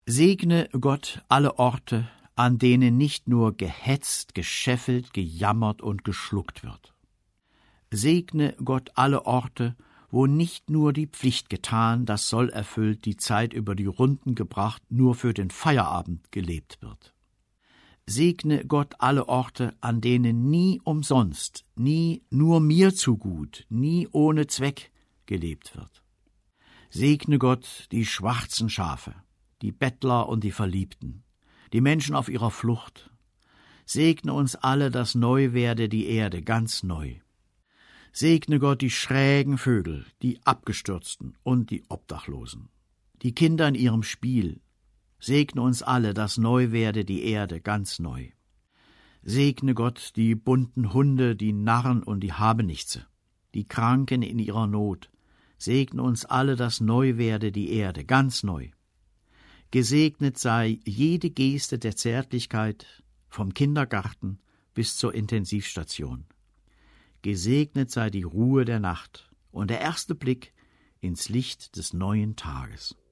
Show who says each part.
Speaker 1: Segne Gott alle Orte, an denen nicht nur gehetzt, geschäffelt, gejammert und geschluckt wird. Segne Gott alle Orte, wo nicht nur die Pflicht getan, das Soll erfüllt, die Zeit über die Runden gebracht, nur für den Feierabend gelebt wird. Segne Gott alle Orte, an denen nie umsonst, nie nur mir zugut, nie ohne Zweck gelebt wird. Segne Gott die schwarzen Schafe, die Bettler und die Verliebten, die Menschen auf ihrer Flucht. Segne uns alle, dass neu werde die Erde, ganz neu. Segne Gott die schrägen Vögel, die Abgestürzten und die Obdachlosen, die Kinder in ihrem Spiel. Segne uns alle, dass neu werde die Erde, ganz neu. Segne Gott die bunten Hunde, die Narren und die Habenichtse, die Kranken in ihrer Not. Segne uns alle, dass neu werde die Erde, ganz neu. Gesegnet sei jede Geste der Zärtlichkeit, vom Kindergarten bis zur Intensivstation. Gesegnet sei die Ruhe der Nacht und der erste Blick ins Licht des neuen Tages.